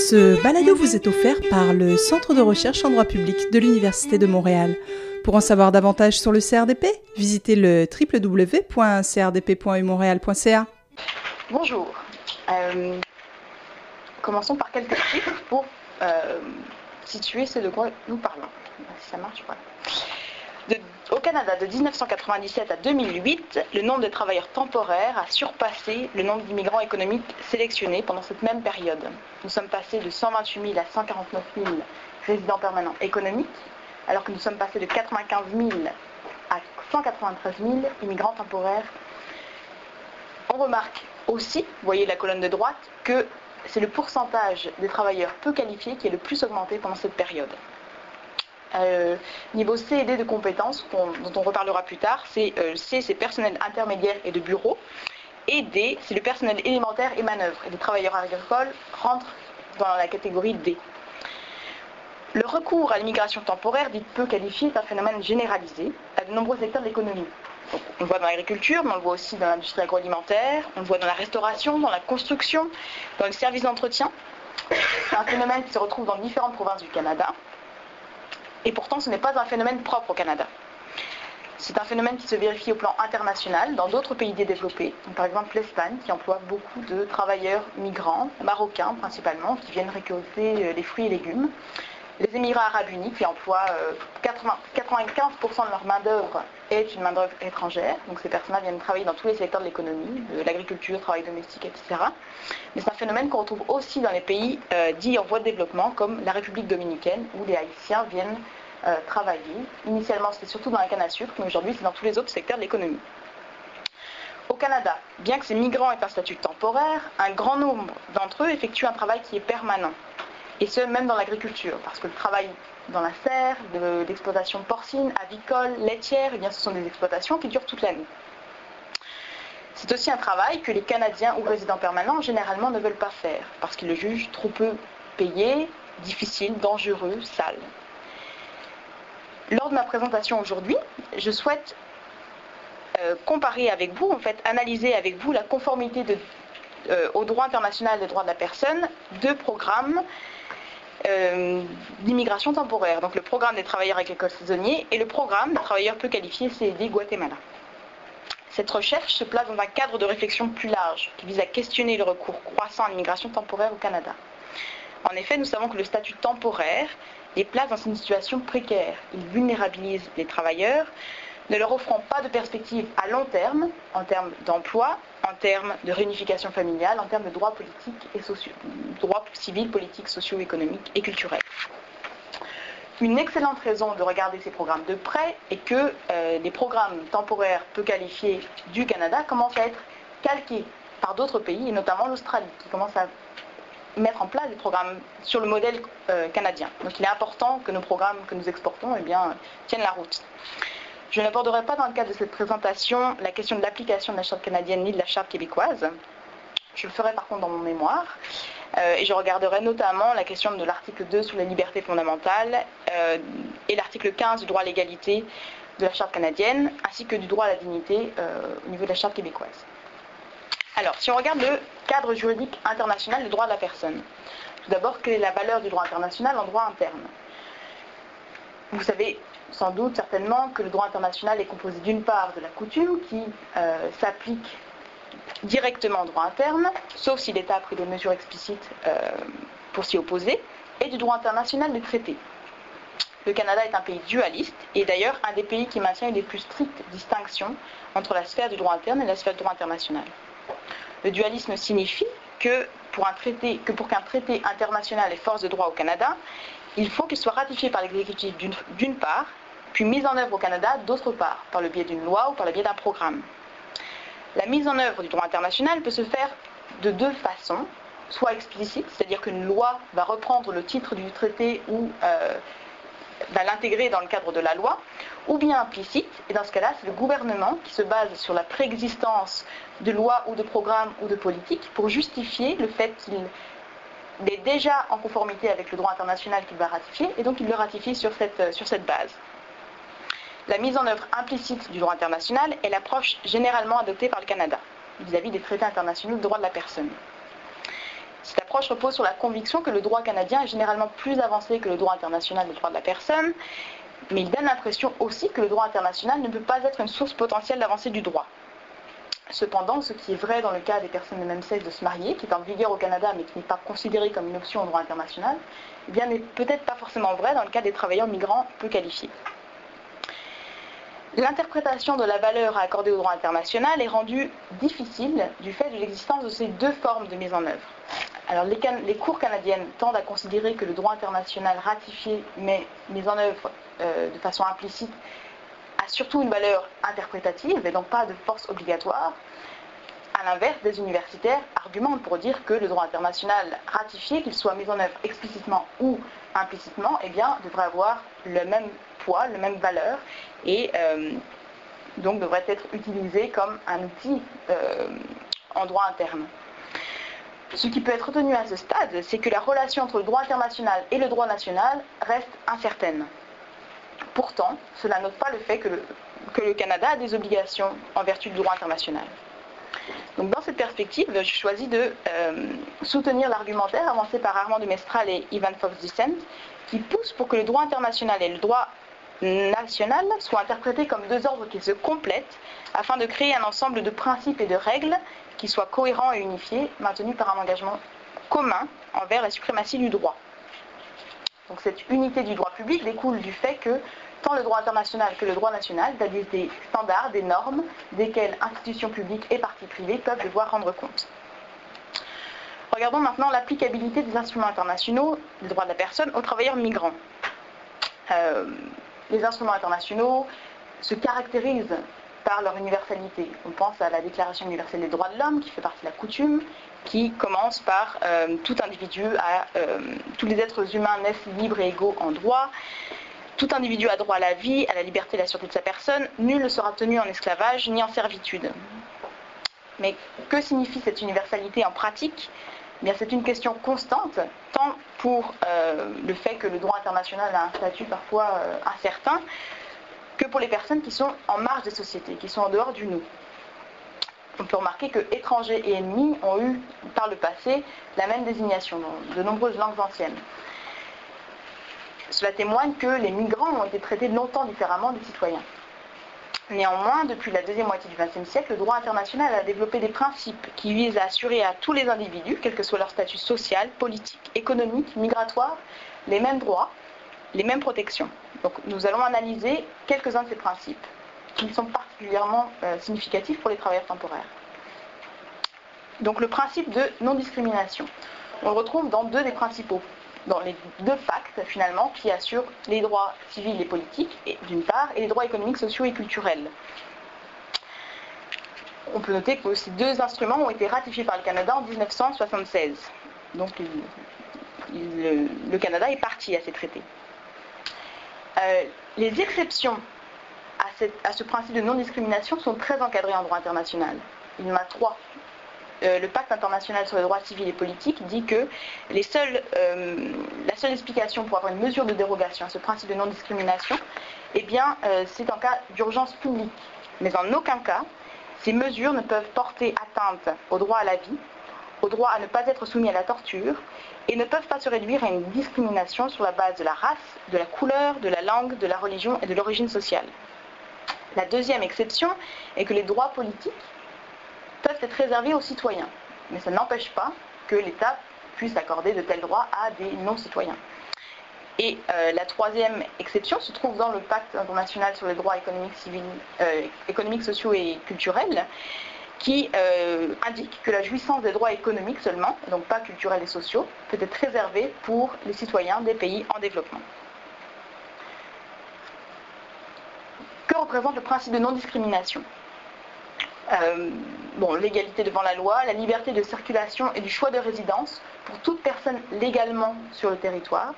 Ce balado vous est offert par le Centre de recherche en droit public de l'Université de Montréal. Pour en savoir davantage sur le CRDP, visitez le www.crdp.umontréal.ca. Bonjour. Commençons par quelques chiffres pour situer ce de quoi nous parlons. Si ça marche, voilà. Au Canada, de 1997 à 2008, le nombre de travailleurs temporaires a surpassé le nombre d'immigrants économiques sélectionnés pendant cette même période. Nous sommes passés de 128 000 à 149 000 résidents permanents économiques, alors que nous sommes passés de 95 000 à 193 000 immigrants temporaires. On remarque aussi, vous voyez la colonne de droite, que c'est le pourcentage des travailleurs peu qualifiés qui est le plus augmenté pendant cette période. Niveau C et D de compétences, dont on reparlera plus tard, C, c'est personnel intermédiaire et de bureau, et D, c'est le personnel élémentaire et manœuvre. Et les travailleurs agricoles rentrent dans la catégorie D. Le recours à l'immigration temporaire, dite peu qualifiée, est un phénomène généralisé à de nombreux secteurs de l'économie. Donc, on le voit dans l'agriculture, mais on le voit aussi dans l'industrie agroalimentaire, on le voit dans la restauration, dans la construction, dans le service d'entretien. C'est un phénomène qui se retrouve dans différentes provinces du Canada. Et pourtant, ce n'est pas un phénomène propre au Canada. C'est un phénomène qui se vérifie au plan international dans d'autres pays développés. Par exemple, l'Espagne, qui emploie beaucoup de travailleurs migrants, marocains principalement, qui viennent récolter les fruits et légumes. Les Émirats arabes unis, qui emploient 95% de leur main-d'œuvre est une main-d'œuvre étrangère. Donc ces personnes-là viennent travailler dans tous les secteurs de l'économie, de l'agriculture, travail domestique, etc. Mais c'est un phénomène qu'on retrouve aussi dans les pays dits en voie de développement, comme la République dominicaine, où les Haïtiens viennent travailler. Initialement, c'était surtout dans la canne à sucre, mais aujourd'hui, c'est dans tous les autres secteurs de l'économie. Au Canada, bien que ces migrants aient un statut temporaire, un grand nombre d'entre eux effectuent un travail qui est permanent. Et ce, même dans l'agriculture, parce que le travail dans la serre, l'exploitation porcine, avicole, laitière, eh bien, ce sont des exploitations qui durent toute l'année. C'est aussi un travail que les Canadiens ou résidents permanents généralement ne veulent pas faire, parce qu'ils le jugent trop peu payé, difficile, dangereux, sale. Lors de ma présentation aujourd'hui, je souhaite comparer avec vous, en fait, analyser avec vous la conformité au droit international des droits de la personne de programmes d'immigration temporaire. Donc le programme des travailleurs agricoles saisonniers et le programme des travailleurs peu qualifiés CED Guatemala. Cette recherche se place dans un cadre de réflexion plus large qui vise à questionner le recours croissant à l'immigration temporaire au Canada. En effet, nous savons que le statut temporaire les place dans une situation précaire. Il vulnérabilise les travailleurs, ne leur offrant pas de perspective à long terme, en termes d'emploi, en termes de réunification familiale, en termes de droits politiques et sociaux, droits civils, politiques, socio-économiques et culturels. Une excellente raison de regarder ces programmes de près est que les programmes temporaires peu qualifiés du Canada commencent à être calqués par d'autres pays, et notamment l'Australie, qui commence à mettre en place des programmes sur le modèle canadien. Donc il est important que nos programmes que nous exportons tiennent la route. Je n'aborderai pas dans le cadre de cette présentation la question de l'application de la charte canadienne ni de la charte québécoise. Je le ferai par contre dans mon mémoire. Et je regarderai notamment la question de l'article 2 sur les libertés fondamentales et l'article 15 du droit à l'égalité de la charte canadienne, ainsi que du droit à la dignité au niveau de la charte québécoise. Alors, si on regarde le cadre juridique international du droit de la personne, tout d'abord, quelle est la valeur du droit international en droit interne ? Vous savez sans doute, certainement, que le droit international est composé d'une part de la coutume qui s'applique directement au droit interne, sauf si l'État a pris des mesures explicites pour s'y opposer, et du droit international des traités. Le Canada est un pays dualiste, et d'ailleurs un des pays qui maintient une des plus strictes distinctions entre la sphère du droit interne et la sphère du droit international. Le dualisme signifie que pour qu'un traité international ait force de droit au Canada, il faut qu'il soit ratifié par l'exécutif d'une part, puis mis en œuvre au Canada d'autre part, par le biais d'une loi ou par le biais d'un programme. La mise en œuvre du droit international peut se faire de deux façons, soit explicite, c'est-à-dire qu'une loi va reprendre le titre du traité ou va l'intégrer dans le cadre de la loi, ou bien implicite, et dans ce cas-là, c'est le gouvernement qui se base sur la préexistence de lois ou de programmes ou de politiques pour justifier le fait qu'il est déjà en conformité avec le droit international qu'il va ratifier, et donc il le ratifie sur cette base. La mise en œuvre implicite du droit international est l'approche généralement adoptée par le Canada vis-à-vis des traités internationaux de droit de la personne. Cette approche repose sur la conviction que le droit canadien est généralement plus avancé que le droit international des droits de la personne, mais il donne l'impression aussi que le droit international ne peut pas être une source potentielle d'avancée du droit. Cependant, ce qui est vrai dans le cas des personnes de même sexe de se marier, qui est en vigueur au Canada mais qui n'est pas considéré comme une option au droit international, eh bien n'est peut-être pas forcément vrai dans le cas des travailleurs migrants peu qualifiés. L'interprétation de la valeur à accorder au droit international est rendue difficile du fait de l'existence de ces deux formes de mise en œuvre. Alors les cours canadiennes tendent à considérer que le droit international ratifié mais mis en œuvre de façon implicite a surtout une valeur interprétative et donc pas de force obligatoire. A l'inverse, des universitaires argumentent pour dire que le droit international ratifié, qu'il soit mis en œuvre explicitement ou implicitement, eh bien, devrait avoir le même poids, la même valeur et donc devrait être utilisé comme un outil en droit interne. Ce qui peut être retenu à ce stade, c'est que la relation entre le droit international et le droit national reste incertaine. Pourtant, cela n'ôte pas le fait que le Canada a des obligations en vertu du droit international. Donc, dans cette perspective, je choisis de soutenir l'argumentaire avancé par Armand de Mestral et Ivan Fox-Dissent, qui pousse pour que le droit international et le droit national soient interprétés comme deux ordres qui se complètent afin de créer un ensemble de principes et de règles qui soient cohérents et unifiés, maintenus par un engagement commun envers la suprématie du droit. Donc cette unité du droit public découle du fait que tant le droit international que le droit national établissent des standards, des normes, desquelles institutions publiques et parties privées peuvent devoir rendre compte. Regardons maintenant l'applicabilité des instruments internationaux des droits de la personne aux travailleurs migrants. Les instruments internationaux se caractérisent par leur universalité. On pense à la Déclaration universelle des droits de l'homme, qui fait partie de la coutume, qui commence par tout individu, tous les êtres humains naissent libres et égaux en droit. Tout individu a droit à la vie, à la liberté et à la sûreté de sa personne. Nul ne sera tenu en esclavage ni en servitude. Mais que signifie cette universalité en pratique ? Eh bien, c'est une question constante, tant pour le fait que le droit international a un statut parfois incertain, que pour les personnes qui sont en marge des sociétés, qui sont en dehors du nous. On peut remarquer que étrangers et ennemis ont eu par le passé la même désignation dans de nombreuses langues anciennes. Cela témoigne que les migrants ont été traités longtemps différemment des citoyens. Néanmoins, depuis la deuxième moitié du XXe siècle, le droit international a développé des principes qui visent à assurer à tous les individus, quel que soit leur statut social, politique, économique, migratoire, les mêmes droits, les mêmes protections. Donc nous allons analyser quelques-uns de ces principes qui sont particulièrement significatifs pour les travailleurs temporaires. Donc le principe de non-discrimination, on le retrouve dans deux des principaux, dans les deux pactes finalement qui assurent les droits civils et politiques d'une part et les droits économiques, sociaux et culturels. On peut noter que ces deux instruments ont été ratifiés par le Canada en 1976. Donc le Canada est parti à ces traités. Les exceptions à ce principe de non-discrimination sont très encadrées en droit international. Il y en a trois. Le pacte international sur les droits civils et politiques dit que la seule explication pour avoir une mesure de dérogation à ce principe de non-discrimination, eh bien, c'est en cas d'urgence publique. Mais en aucun cas, ces mesures ne peuvent porter atteinte au droit à la vie, au droit à ne pas être soumis à la torture, et ne peuvent pas se réduire à une discrimination sur la base de la race, de la couleur, de la langue, de la religion et de l'origine sociale. La deuxième exception est que les droits politiques peuvent être réservés aux citoyens, mais ça n'empêche pas que l'État puisse accorder de tels droits à des non-citoyens. Et la troisième exception se trouve dans le pacte international sur les droits économiques, sociaux et culturels, qui indique que la jouissance des droits économiques seulement, donc pas culturels et sociaux, peut être réservée pour les citoyens des pays en développement. Que représente le principe de non-discrimination ? L'égalité devant la loi, la liberté de circulation et du choix de résidence pour toute personne légalement sur le territoire.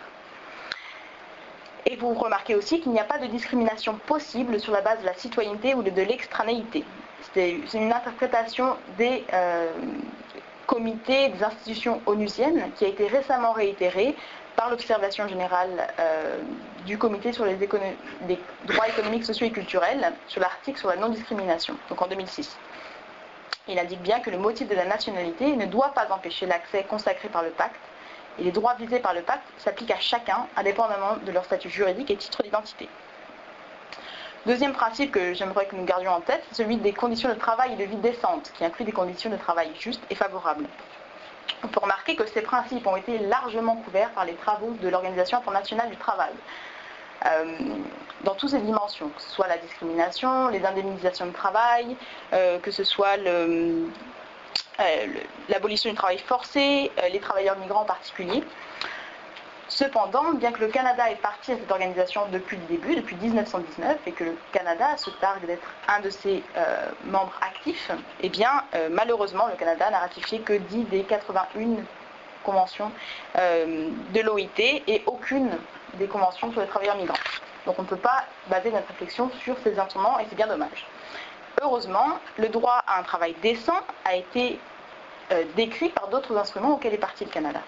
Et vous remarquez aussi qu'il n'y a pas de discrimination possible sur la base de la citoyenneté ou de l'extranéité. C'est une interprétation des comités, des institutions onusiennes qui a été récemment réitérée par l'observation générale du comité sur les droits économiques, sociaux et culturels sur l'article sur la non-discrimination, donc en 2006. Il indique bien que le motif de la nationalité ne doit pas empêcher l'accès consacré par le pacte, et les droits visés par le pacte s'appliquent à chacun, indépendamment de leur statut juridique et titre d'identité. Deuxième principe que j'aimerais que nous gardions en tête, c'est celui des conditions de travail et de vie décentes, qui inclut des conditions de travail justes et favorables. On peut remarquer que ces principes ont été largement couverts par les travaux de l'Organisation internationale du travail, dans toutes ses dimensions, que ce soit la discrimination, les indemnisations de travail, que ce soit l'abolition du travail forcé, les travailleurs migrants en particulier. Cependant, bien que le Canada ait parti à cette organisation depuis le début, depuis 1919, et que le Canada se targue d'être un de ses membres actifs, eh bien, malheureusement, le Canada n'a ratifié que 10 des 81 conventions de l'OIT et aucune des conventions sur les travailleurs migrants. Donc on ne peut pas baser notre réflexion sur ces instruments et c'est bien dommage. Heureusement, le droit à un travail décent a été décrit par d'autres instruments auxquels est parti le Canada.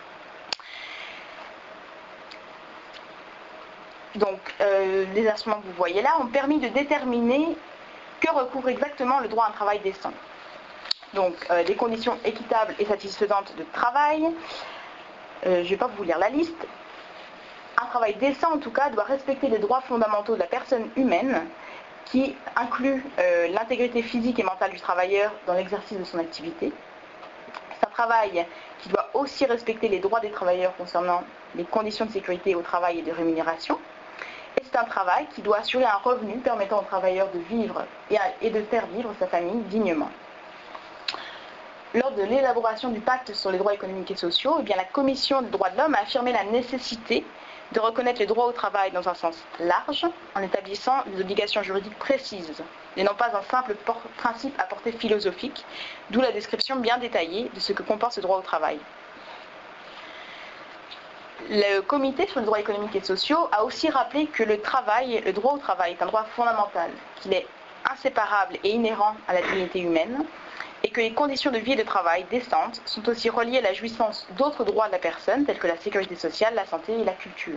Donc les instruments que vous voyez là ont permis de déterminer que recouvre exactement le droit à un travail décent. Donc des conditions équitables et satisfaisantes de travail, je ne vais pas vous lire la liste. Un travail décent en tout cas doit respecter les droits fondamentaux de la personne humaine qui inclut l'intégrité physique et mentale du travailleur dans l'exercice de son activité. C'est un travail qui doit aussi respecter les droits des travailleurs concernant les conditions de sécurité au travail et de rémunération. Et c'est un travail qui doit assurer un revenu permettant aux travailleurs de vivre et de faire vivre sa famille dignement. Lors de l'élaboration du pacte sur les droits économiques et sociaux, eh bien, la Commission des droits de l'homme a affirmé la nécessité de reconnaître les droits au travail dans un sens large, en établissant des obligations juridiques précises, et non pas un simple principe à portée philosophique, d'où la description bien détaillée de ce que comporte ce droit au travail. Le Comité sur les droits économiques et sociaux a aussi rappelé que le droit au travail est un droit fondamental, qu'il est inséparable et inhérent à la dignité humaine, et que les conditions de vie et de travail décentes sont aussi reliées à la jouissance d'autres droits de la personne, tels que la sécurité sociale, la santé et la culture.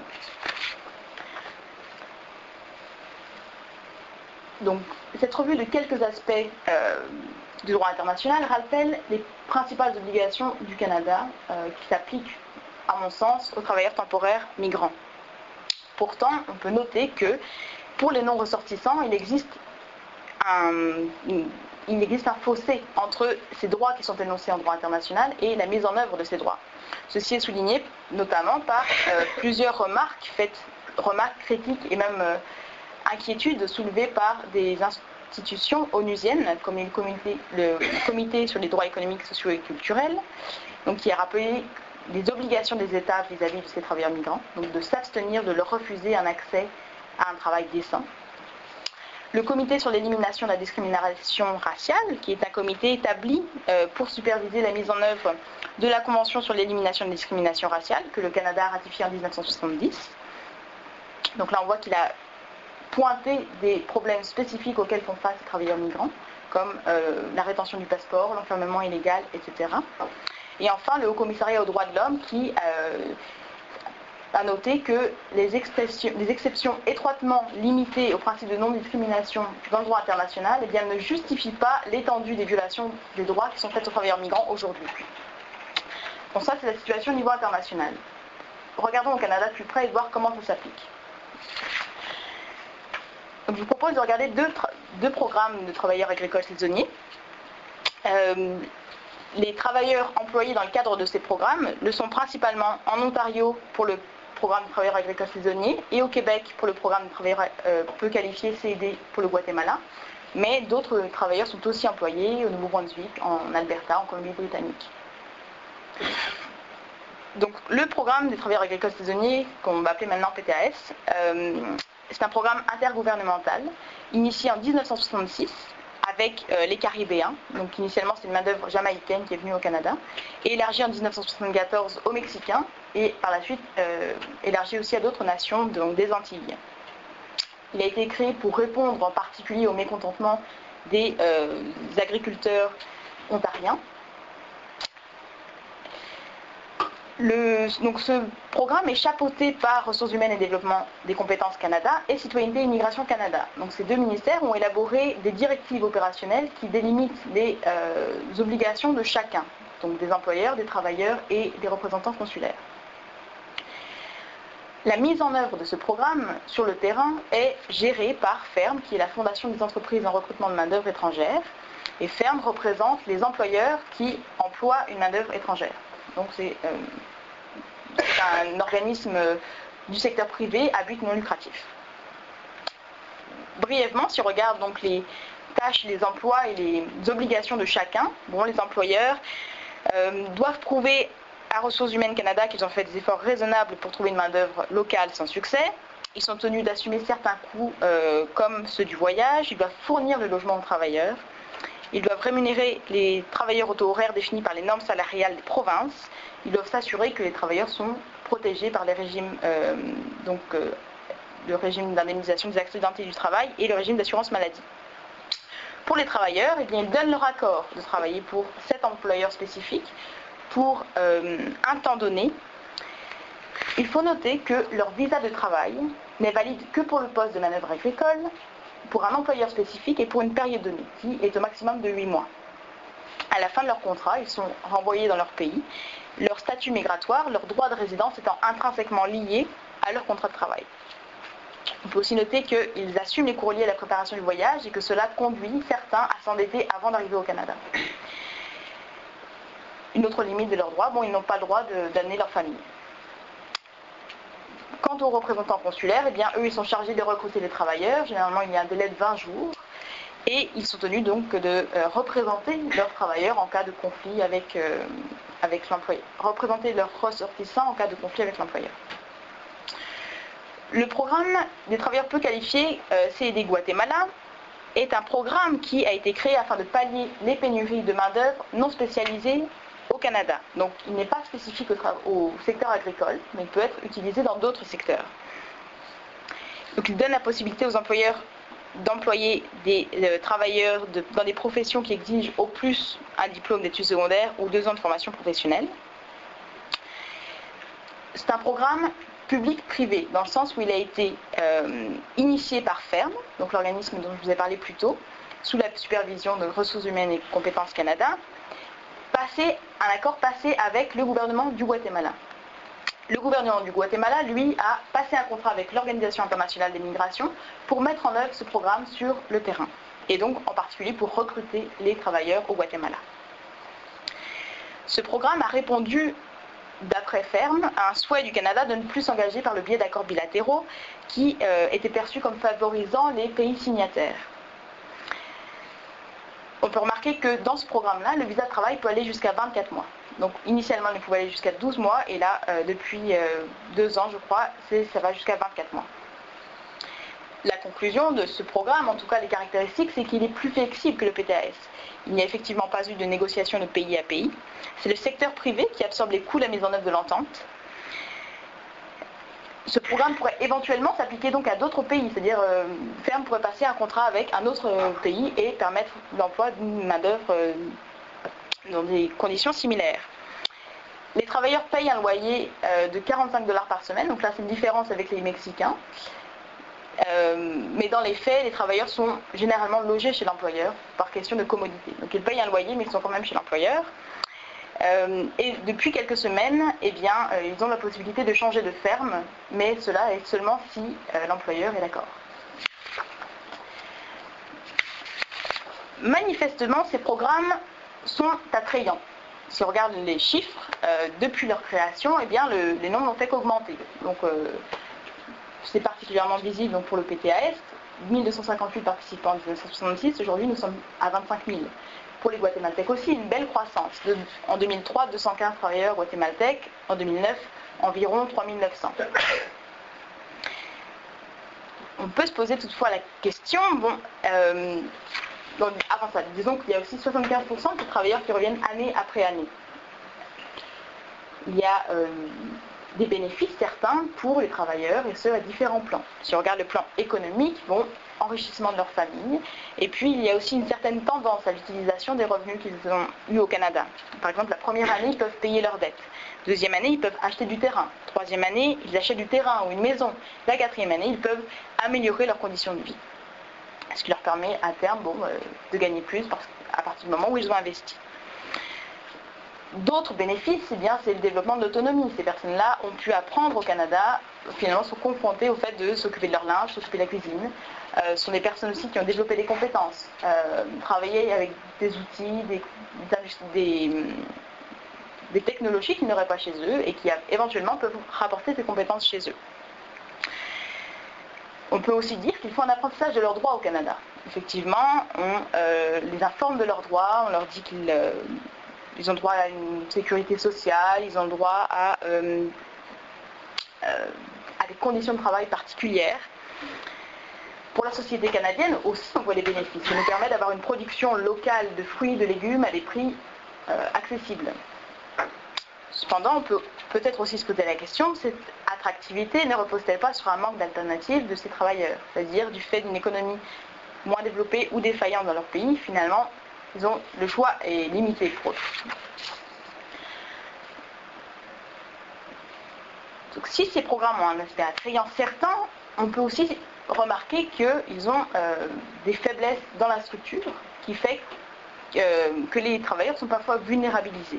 Donc, cette revue de quelques aspects du droit international rappelle les principales obligations du Canada qui s'appliquent, à mon sens, aux travailleurs temporaires migrants. Pourtant, on peut noter que pour les non-ressortissants, il existe un fossé entre ces droits qui sont énoncés en droit international et la mise en œuvre de ces droits. Ceci est souligné notamment par plusieurs remarques critiques et même inquiétudes soulevées par des institutions onusiennes, comme le comité sur les droits économiques, sociaux et culturels, donc qui a rappelé les obligations des États vis-à-vis de ces travailleurs migrants, donc de s'abstenir de leur refuser un accès à un travail décent. Le comité sur l'élimination de la discrimination raciale, qui est un comité établi pour superviser la mise en œuvre de la Convention sur l'élimination de la discrimination raciale, que le Canada a ratifiée en 1970. Donc là, on voit qu'il a pointé des problèmes spécifiques auxquels font face les travailleurs migrants, comme la rétention du passeport, l'enfermement illégal, etc. Et enfin, le Haut Commissariat aux droits de l'homme qui a noté que les exceptions étroitement limitées au principe de non-discrimination dans le droit international eh bien, ne justifient pas l'étendue des violations des droits qui sont faites aux travailleurs migrants aujourd'hui. Bon, ça, c'est la situation au niveau international. Regardons au Canada de plus près et voir comment ça s'applique. Donc, je vous propose de regarder deux programmes de travailleurs agricoles saisonniers. Les travailleurs employés dans le cadre de ces programmes le sont principalement en Ontario pour le programme de travailleurs agricoles saisonniers et au Québec pour le programme de travailleurs peu qualifiés CED pour le Guatemala. Mais d'autres travailleurs sont aussi employés au Nouveau-Brunswick, en Alberta, en Colombie-Britannique. Donc le programme des travailleurs agricoles saisonniers, qu'on va appeler maintenant PTAS, c'est un programme intergouvernemental initié en 1966 avec les Caribéens. Donc initialement c'est une main-d'œuvre jamaïcaine qui est venue au Canada, et élargi en 1974 aux Mexicains, et par la suite élargi aussi à d'autres nations, donc des Antilles. Il a été créé pour répondre en particulier au mécontentement des agriculteurs ontariens. Donc ce programme est chapeauté par Ressources humaines et Développement des compétences Canada et Citoyenneté et Immigration Canada. Donc ces deux ministères ont élaboré des directives opérationnelles qui délimitent les obligations de chacun, donc des employeurs, des travailleurs et des représentants consulaires. La mise en œuvre de ce programme sur le terrain est gérée par FERM, qui est la Fondation des entreprises en recrutement de main-d'œuvre étrangère. Et FERM représente les employeurs qui emploient une main-d'œuvre étrangère. Donc c'est un organisme du secteur privé à but non lucratif. Brièvement, si on regarde donc les tâches, les emplois et les obligations de chacun, les employeurs doivent prouver à Ressources humaines Canada qu'ils ont fait des efforts raisonnables pour trouver une main-d'œuvre locale sans succès. Ils sont tenus d'assumer certains coûts comme ceux du voyage. Ils doivent fournir le logement aux travailleurs. Ils doivent rémunérer les travailleurs au taux horaire définis par les normes salariales des provinces. Ils doivent s'assurer que les travailleurs sont protégés par les régimes, le régime d'indemnisation des accidentés du travail et le régime d'assurance maladie. Pour les travailleurs, ils donnent leur accord de travailler pour cet employeur spécifique pour un temps donné. Il faut noter que leur visa de travail n'est valide que pour le poste de manœuvre agricole, pour un employeur spécifique et pour une période donnée, qui est au maximum de 8 mois. À la fin de leur contrat, ils sont renvoyés dans leur pays, leur statut migratoire, leur droit de résidence étant intrinsèquement lié à leur contrat de travail. On peut aussi noter qu'ils assument les coûts liés à la préparation du voyage et que cela conduit certains à s'endetter avant d'arriver au Canada. Une autre limite de leurs droits, ils n'ont pas le droit d'amener leur famille. Quant aux représentants consulaires, eux, ils sont chargés de recruter les travailleurs. Généralement, il y a un délai de 20 jours. Et ils sont tenus donc de représenter leurs travailleurs en cas de conflit avec l'employeur. Représenter leurs ressortissants en cas de conflit avec l'employeur. Le programme des travailleurs peu qualifiés CED Guatemala est un programme qui a été créé afin de pallier les pénuries de main-d'œuvre non spécialisée au Canada. Donc il n'est pas spécifique au secteur agricole, mais il peut être utilisé dans d'autres secteurs. Donc il donne la possibilité aux employeurs d'employer des travailleurs dans des professions qui exigent au plus un diplôme d'études secondaires ou 2 ans de formation professionnelle. C'est un programme public-privé, dans le sens où il a été initié par FERM, donc l'organisme dont je vous ai parlé plus tôt, sous la supervision de Ressources humaines et compétences Canada, un accord passé avec le gouvernement du Guatemala. Le gouvernement du Guatemala, lui, a passé un contrat avec l'Organisation internationale des migrations pour mettre en œuvre ce programme sur le terrain, et donc en particulier pour recruter les travailleurs au Guatemala. Ce programme a répondu, d'après FERM, à un souhait du Canada de ne plus s'engager par le biais d'accords bilatéraux qui étaient perçus comme favorisant les pays signataires. On peut remarquer que dans ce programme-là, le visa de travail peut aller jusqu'à 24 mois. Donc initialement, il pouvait aller jusqu'à 12 mois, et là, depuis 2 ans, je crois, ça va jusqu'à 24 mois. La conclusion de ce programme, en tout cas les caractéristiques, c'est qu'il est plus flexible que le PTAS. Il n'y a effectivement pas eu de négociation de pays à pays. C'est le secteur privé qui absorbe les coûts de la mise en œuvre de l'entente. Ce programme pourrait éventuellement s'appliquer donc à d'autres pays, c'est-à-dire FERM pourrait passer un contrat avec un autre pays et permettre l'emploi d'une main-d'œuvre dans des conditions similaires. Les travailleurs payent un loyer de 45 $ par semaine, donc là c'est une différence avec les Mexicains. Mais dans les faits, les travailleurs sont généralement logés chez l'employeur par question de commodité. Donc ils payent un loyer, mais ils sont quand même chez l'employeur. Et depuis quelques semaines, ils ont la possibilité de changer de ferme, mais cela est seulement si l'employeur est d'accord. Manifestement, ces programmes sont attrayants. Si on regarde les chiffres, depuis leur création, les nombres n'ont fait qu'augmenter. Donc, c'est particulièrement visible donc, pour le PTAS. 1258 participants en 1966, aujourd'hui nous sommes à 25 000. Pour les Guatémaltèques aussi, une belle croissance. En 2003, 215 travailleurs guatémaltèques. En 2009, environ 3 900. On peut se poser toutefois la question, avant ça, disons qu'il y a aussi 75% de travailleurs qui reviennent année après année. Il y a des bénéfices certains pour les travailleurs, et ce à différents plans. Si on regarde le plan économique, bon, enrichissement de leur famille, et puis il y a aussi une certaine tendance à l'utilisation des revenus qu'ils ont eus au Canada. Par exemple, la première année, ils peuvent payer leurs dettes. Deuxième année, ils peuvent acheter du terrain. Troisième année, ils achètent du terrain ou une maison. La quatrième année, ils peuvent améliorer leurs conditions de vie. Ce qui leur permet à terme de gagner plus à partir du moment où ils ont investi. D'autres bénéfices, c'est le développement de l'autonomie. Ces personnes-là ont pu apprendre au Canada, finalement sont confrontées au fait de s'occuper de leur linge, s'occuper de la cuisine. Ce sont des personnes aussi qui ont développé des compétences, travailler avec des outils, des technologies qu'ils n'auraient pas chez eux et qui éventuellement peuvent rapporter ces compétences chez eux. On peut aussi dire qu'ils font un apprentissage de leurs droits au Canada. Effectivement, on les informe de leurs droits, on leur dit qu'ils ont droit à une sécurité sociale, ils ont le droit à des conditions de travail particulières. Pour la société canadienne aussi, on voit les bénéfices. Ça nous permet d'avoir une production locale de fruits et de légumes à des prix accessibles. Cependant, on peut peut-être aussi se poser la question, cette attractivité ne repose-t-elle pas sur un manque d'alternatives de ces travailleurs? C'est-à-dire du fait d'une économie moins développée ou défaillante dans leur pays, finalement, le choix est limité pour eux. Donc, si ces programmes ont un aspect attrayant certain, on peut aussi remarquer qu'ils ont des faiblesses dans la structure qui fait que les travailleurs sont parfois vulnérabilisés.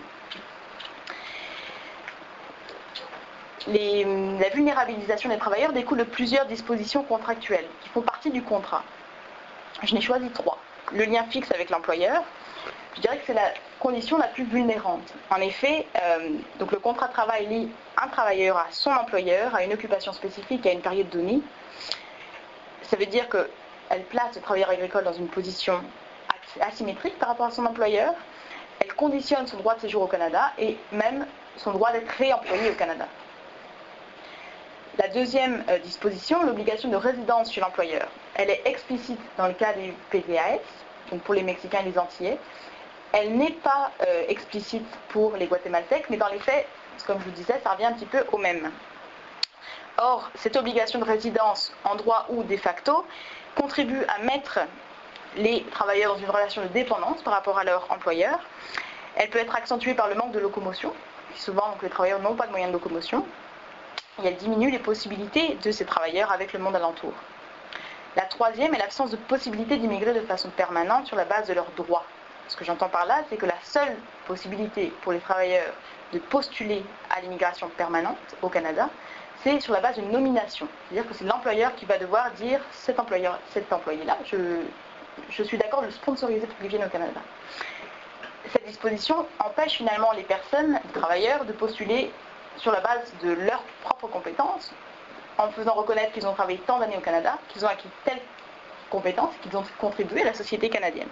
La vulnérabilisation des travailleurs découle de plusieurs dispositions contractuelles qui font partie du contrat. Je n'ai choisi 3. Le lien fixe avec l'employeur, je dirais que c'est la condition la plus vulnérante. En effet, donc le contrat de travail lie un travailleur à son employeur, à une occupation spécifique, à une période donnée. Ça veut dire qu'elle place le travailleur agricole dans une position asymétrique par rapport à son employeur. Elle conditionne son droit de séjour au Canada et même son droit d'être réemployé au Canada. La deuxième disposition, l'obligation de résidence chez l'employeur. Elle est explicite dans le cas des PDAS, donc pour les Mexicains et les Antillais. Elle n'est pas explicite pour les Guatémaltèques, mais dans les faits, comme je vous disais, ça revient un petit peu au même. Or, cette obligation de résidence, en droit ou de facto, contribue à mettre les travailleurs dans une relation de dépendance par rapport à leur employeur. Elle peut être accentuée par le manque de locomotion. Souvent, donc, les travailleurs n'ont pas de moyens de locomotion. Et elle diminue les possibilités de ces travailleurs avec le monde alentour. La troisième est l'absence de possibilité d'immigrer de façon permanente sur la base de leurs droits. Ce que j'entends par là, c'est que la seule possibilité pour les travailleurs de postuler à l'immigration permanente au Canada, c'est sur la base d'une nomination. C'est-à-dire que c'est l'employeur qui va devoir dire cet employé-là, je suis d'accord de le sponsoriser pour qu'il vienne au Canada. Cette disposition empêche finalement les personnes, les travailleurs, de postuler sur la base de leurs propres compétences, en faisant reconnaître qu'ils ont travaillé tant d'années au Canada, qu'ils ont acquis telles compétences, qu'ils ont contribué à la société canadienne.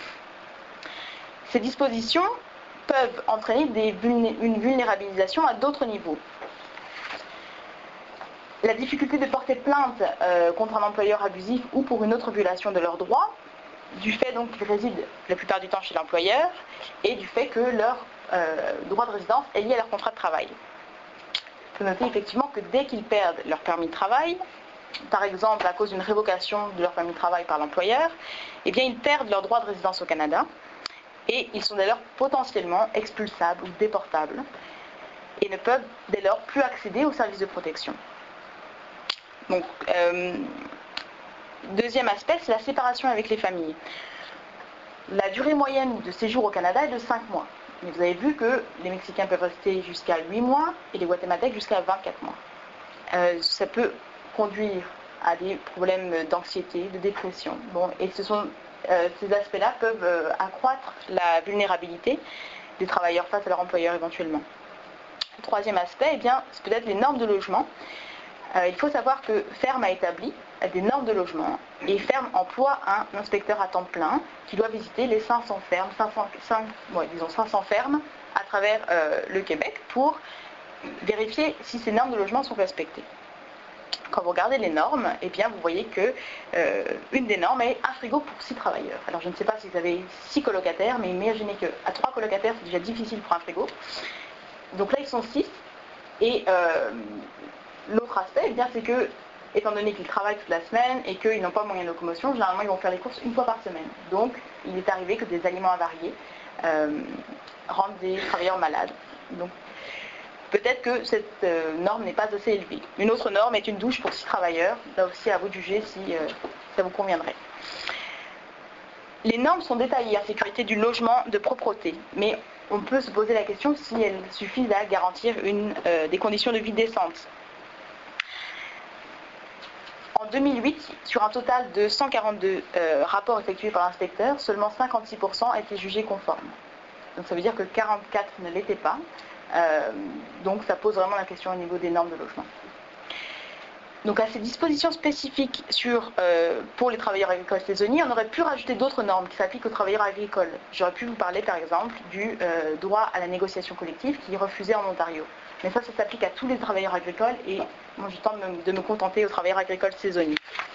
Ces dispositions peuvent entraîner une vulnérabilisation à d'autres niveaux. La difficulté de porter plainte contre un employeur abusif ou pour une autre violation de leurs droits, du fait donc qu'ils résident la plupart du temps chez l'employeur et du fait que leur droit de résidence est lié à leur contrat de travail. Il faut noter effectivement que dès qu'ils perdent leur permis de travail, par exemple à cause d'une révocation de leur permis de travail par l'employeur, eh bien ils perdent leur droit de résidence au Canada et ils sont dès lors potentiellement expulsables ou déportables et ne peuvent dès lors plus accéder aux services de protection. Donc, deuxième aspect, c'est la séparation avec les familles. La durée moyenne de séjour au Canada est de 5 mois. Mais vous avez vu que les Mexicains peuvent rester jusqu'à 8 mois et les Guatémaltèques jusqu'à 24 mois. Ça peut conduire à des problèmes d'anxiété, de dépression. Bon, et ces aspects-là peuvent accroître la vulnérabilité des travailleurs face à leur employeur éventuellement. Le troisième aspect, eh bien, c'est peut-être les normes de logement. Il faut savoir que Ferme a établi des normes de logement et Ferme emploie un inspecteur à temps plein qui doit visiter les 500 fermes, 500 fermes à travers le Québec pour vérifier si ces normes de logement sont respectées. Quand vous regardez les normes, eh bien, vous voyez que une des normes est un frigo pour 6 travailleurs. Alors je ne sais pas si vous avez 6 colocataires, mais imaginez qu'à 3 colocataires, c'est déjà difficile pour un frigo. Donc là, ils sont 6. Et l'autre aspect, eh bien, c'est que, étant donné qu'ils travaillent toute la semaine et qu'ils n'ont pas moyen de locomotion, généralement ils vont faire les courses une fois par semaine. Donc il est arrivé que des aliments avariés rendent des travailleurs malades. Donc peut-être que cette norme n'est pas assez élevée. Une autre norme est une douche pour 6 travailleurs. Là aussi, à vous de juger si ça vous conviendrait. Les normes sont détaillées en sécurité du logement, de propreté, mais on peut se poser la question si elles suffisent à garantir des conditions de vie décentes. En 2008, sur un total de 142 rapports effectués par l'inspecteur, seulement 56% étaient jugés conformes. Donc ça veut dire que 44 ne l'étaient pas. Donc ça pose vraiment la question au niveau des normes de logement. Donc à ces dispositions spécifiques pour les travailleurs agricoles saisonniers, on aurait pu rajouter d'autres normes qui s'appliquent aux travailleurs agricoles. J'aurais pu vous parler par exemple du droit à la négociation collective qui est refusé en Ontario. Mais ça s'applique à tous les travailleurs agricoles et moi je tente de me contenter aux travailleurs agricoles saisonniers.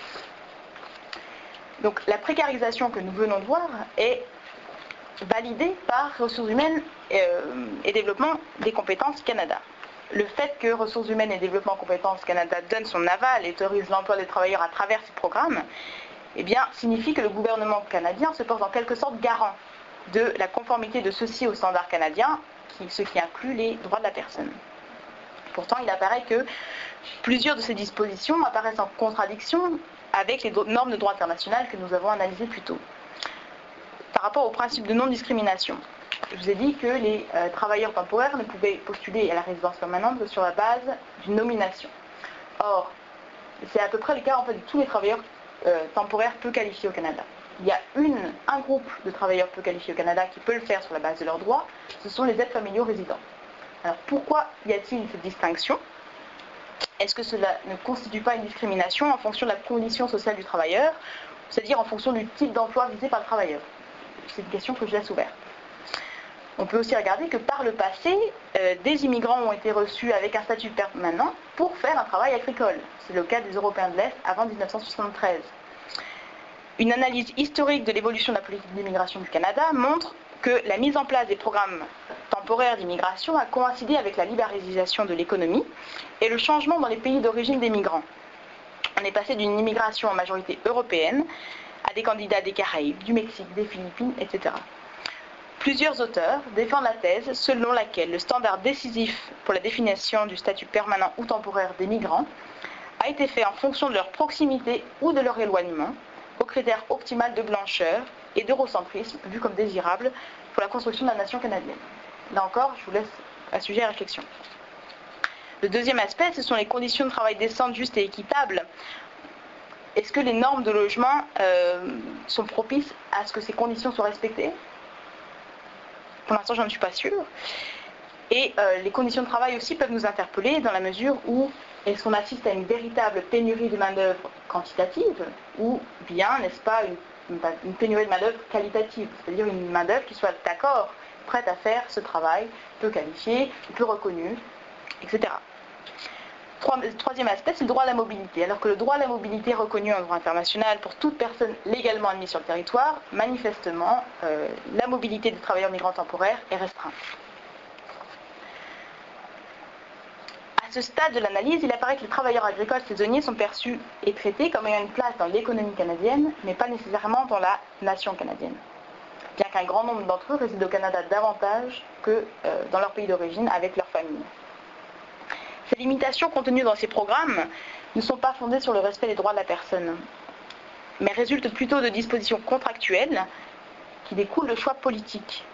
Donc la précarisation que nous venons de voir est validée par Ressources humaines et Développement des compétences Canada. Le fait que Ressources humaines et Développement compétences Canada donne son aval et autorise l'emploi des travailleurs à travers ces programmes, eh bien, signifie que le gouvernement canadien se porte en quelque sorte garant de la conformité de ceux-ci aux standards canadiens, ce qui inclut les droits de la personne. Pourtant, il apparaît que plusieurs de ces dispositions apparaissent en contradiction avec les normes de droit international que nous avons analysées plus tôt. Par rapport au principe de non-discrimination, je vous ai dit que les travailleurs temporaires ne pouvaient postuler à la résidence permanente que sur la base d'une nomination. Or, c'est à peu près le cas en fait, de tous les travailleurs temporaires peu qualifiés au Canada. Il y a un groupe de travailleurs peu qualifiés au Canada qui peut le faire sur la base de leurs droits, ce sont les aides familiaux résidents. Alors pourquoi y a-t-il cette distinction ? Est-ce que cela ne constitue pas une discrimination en fonction de la condition sociale du travailleur, c'est-à-dire en fonction du type d'emploi visé par le travailleur ? C'est une question que je laisse ouverte. On peut aussi regarder que par le passé, des immigrants ont été reçus avec un statut permanent pour faire un travail agricole. C'est le cas des Européens de l'Est avant 1973. Une analyse historique de l'évolution de la politique d'immigration du Canada montre que la mise en place des programmes temporaires d'immigration a coïncidé avec la libéralisation de l'économie et le changement dans les pays d'origine des migrants. On est passé d'une immigration en majorité européenne à des candidats des Caraïbes, du Mexique, des Philippines, etc. Plusieurs auteurs défendent la thèse selon laquelle le standard décisif pour la définition du statut permanent ou temporaire des migrants a été fait en fonction de leur proximité ou de leur éloignement, au critère optimal de blancheur et d'eurocentrisme vu comme désirable pour la construction de la nation canadienne. Là encore, je vous laisse un sujet à réflexion. Le deuxième aspect, ce sont les conditions de travail décentes, justes et équitables. Est-ce que les normes de logement sont propices à ce que ces conditions soient respectées ? Pour l'instant, je n'en suis pas sûre. Et les conditions de travail aussi peuvent nous interpeller dans la mesure où est-ce qu'on assiste à une véritable pénurie de main-d'œuvre quantitative ou bien, n'est-ce pas, une pénurie de main-d'œuvre qualitative, c'est-à-dire une main-d'œuvre qui soit d'accord, prête à faire ce travail, peu qualifié, peu reconnu, etc. Troisième aspect, c'est le droit à la mobilité. Alors que le droit à la mobilité est reconnu en droit international pour toute personne légalement admise sur le territoire, manifestement, la mobilité des travailleurs migrants temporaires est restreinte. À ce stade de l'analyse, il apparaît que les travailleurs agricoles saisonniers sont perçus et traités comme ayant une place dans l'économie canadienne, mais pas nécessairement dans la nation canadienne. Bien qu'un grand nombre d'entre eux résident au Canada davantage que dans leur pays d'origine avec leur famille. Ces limitations contenues dans ces programmes ne sont pas fondées sur le respect des droits de la personne, mais résultent plutôt de dispositions contractuelles qui découlent de choix politiques.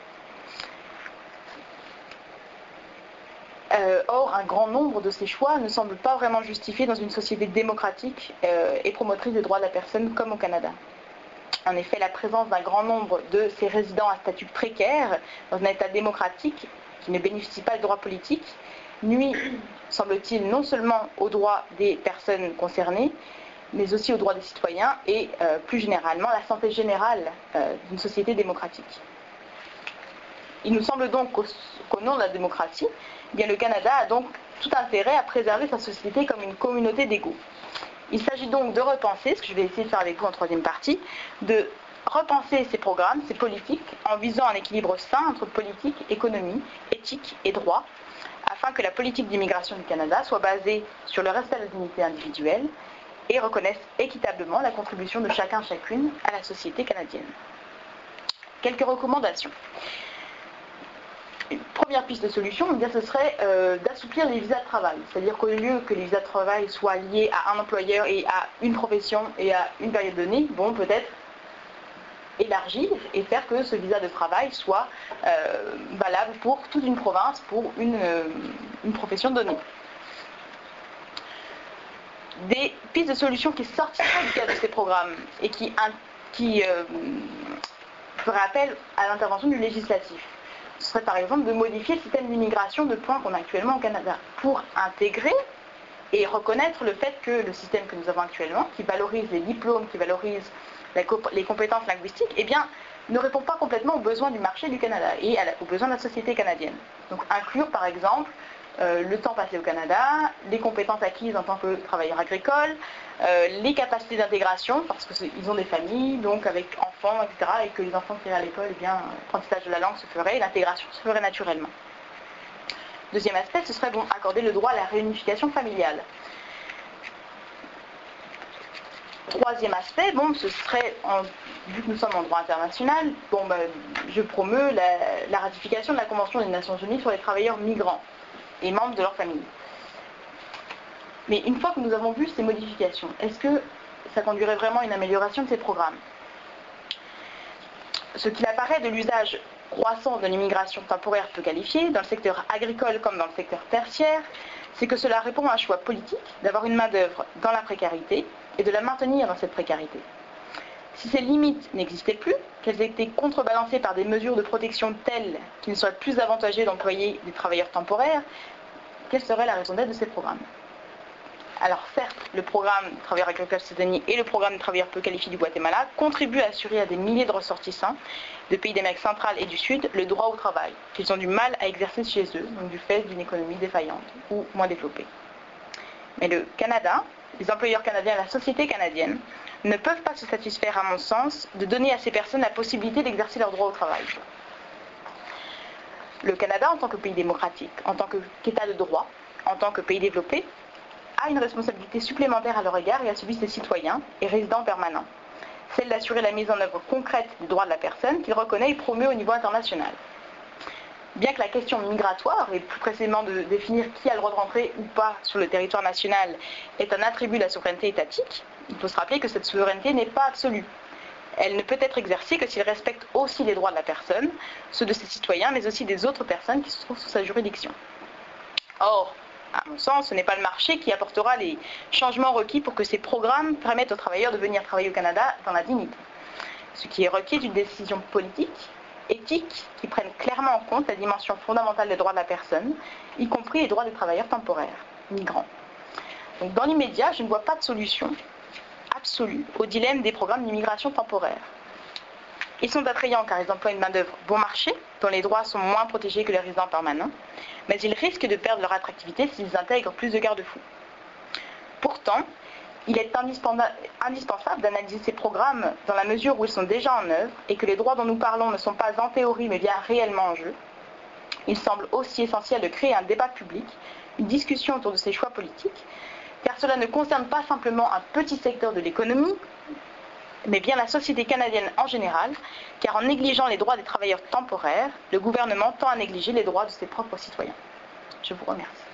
Or, un grand nombre de ces choix ne semblent pas vraiment justifiés dans une société démocratique et promotrice des droits de la personne comme au Canada. En effet, la présence d'un grand nombre de ces résidents à statut précaire dans un État démocratique qui ne bénéficie pas de droits politiques nuit, semble-t-il, non seulement aux droits des personnes concernées, mais aussi aux droits des citoyens et, plus généralement, à la santé générale d'une société démocratique. Il nous semble donc qu'au nom de la démocratie, eh bien, le Canada a donc tout intérêt à préserver sa société comme une communauté d'égaux. Il s'agit donc de repenser, ce que je vais essayer de faire avec vous en troisième partie, de repenser ces programmes, ces politiques, en visant un équilibre sain entre politique, économie, éthique et droit, afin que la politique d'immigration du Canada soit basée sur le respect de la dignité individuelle et reconnaisse équitablement la contribution de chacune à la société canadienne. Quelques recommandations. Une première piste de solution, ce serait d'assouplir les visas de travail. C'est-à-dire qu'au lieu que les visas de travail soient liés à un employeur et à une profession et à une période donnée, peut-être élargir et faire que ce visa de travail soit valable pour toute une province, pour une profession donnée. Des pistes de solutions qui sortiraient du cadre de ces programmes et qui feraient appel à l'intervention du législatif. Ce serait par exemple de modifier le système d'immigration de points qu'on a actuellement au Canada pour intégrer et reconnaître le fait que le système que nous avons actuellement, qui valorise les diplômes, qui valorise les compétences linguistiques, ne répond pas complètement aux besoins du marché du Canada et aux besoins de la société canadienne. Donc inclure par exemple le temps passé au Canada, les compétences acquises en tant que travailleur agricole, les capacités d'intégration, parce qu'ils ont des familles, donc avec enfants, etc., et que les enfants qui iraient à l'école, l'apprentissage de la langue se ferait, et l'intégration se ferait naturellement. Deuxième aspect, ce serait accorder le droit à la réunification familiale. Troisième aspect, ce serait, vu que nous sommes en droit international, je promeus la ratification de la Convention des Nations Unies sur les travailleurs migrants et membres de leur famille. Mais une fois que nous avons vu ces modifications, est-ce que ça conduirait vraiment à une amélioration de ces programmes ? Ce qu'il apparaît de l'usage croissant de l'immigration temporaire peu qualifiée, dans le secteur agricole comme dans le secteur tertiaire, c'est que cela répond à un choix politique d'avoir une main-d'œuvre dans la précarité et de la maintenir dans cette précarité. Si ces limites n'existaient plus, qu'elles étaient contrebalancées par des mesures de protection telles qu'il ne soit plus avantageux d'employer des travailleurs temporaires, quelle serait la raison d'être de ces programmes ? Alors certes, le programme des travailleurs agricoles saisonniers et le programme des travailleurs peu qualifiés du Guatemala contribuent à assurer à des milliers de ressortissants de pays d'Amérique centrale et du Sud le droit au travail, qu'ils ont du mal à exercer chez eux, donc du fait d'une économie défaillante ou moins développée. Mais le Canada, les employeurs canadiens et la société canadienne ne peuvent pas se satisfaire, à mon sens, de donner à ces personnes la possibilité d'exercer leur droit au travail. Le Canada, en tant que pays démocratique, en tant qu'État de droit, en tant que pays développé, a une responsabilité supplémentaire à leur égard et à celui de ses citoyens et résidents permanents, celle d'assurer la mise en œuvre concrète des droits de la personne qu'il reconnaît et promeut au niveau international. Bien que la question migratoire, et plus précisément de définir qui a le droit de rentrer ou pas sur le territoire national, est un attribut de la souveraineté étatique, il faut se rappeler que cette souveraineté n'est pas absolue. Elle ne peut être exercée que s'il respecte aussi les droits de la personne, ceux de ses citoyens, mais aussi des autres personnes qui se trouvent sous sa juridiction. Or, à mon sens, ce n'est pas le marché qui apportera les changements requis pour que ces programmes permettent aux travailleurs de venir travailler au Canada dans la dignité. Ce qui est requis est une décision politique, éthique, qui prenne clairement en compte la dimension fondamentale des droits de la personne, y compris les droits des travailleurs temporaires, migrants. Donc, dans l'immédiat, je ne vois pas de solution absolue au dilemme des programmes d'immigration temporaire. Ils sont attrayants car ils emploient une main-d'œuvre bon marché, dont les droits sont moins protégés que les résidents permanents, mais ils risquent de perdre leur attractivité s'ils intègrent plus de garde-fous. Pourtant, il est indispensable d'analyser ces programmes dans la mesure où ils sont déjà en œuvre et que les droits dont nous parlons ne sont pas en théorie mais bien réellement en jeu. Il semble aussi essentiel de créer un débat public, une discussion autour de ces choix politiques, car cela ne concerne pas simplement un petit secteur de l'économie, mais bien la société canadienne en général, car en négligeant les droits des travailleurs temporaires, le gouvernement tend à négliger les droits de ses propres citoyens. Je vous remercie.